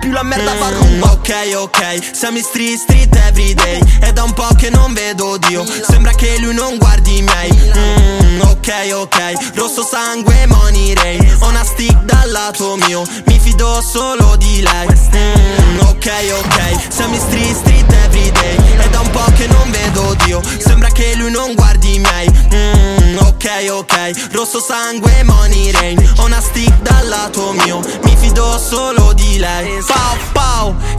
più la merda fa rumba. Ok, siamo in street everyday. È da un po' che non vedo Dio, sembra che lui non guardi i miei. Ok, rosso sangue, money rain. Ho una stick dal lato mio, mi fido solo di lei. Ok, siamo in street everyday. È da un po' che non vedo Dio, sembra che lui non guardi i miei. Ok, rosso sangue, money rain. Ho una stick dal lato mio, mi fido solo di lei. Pow, pow,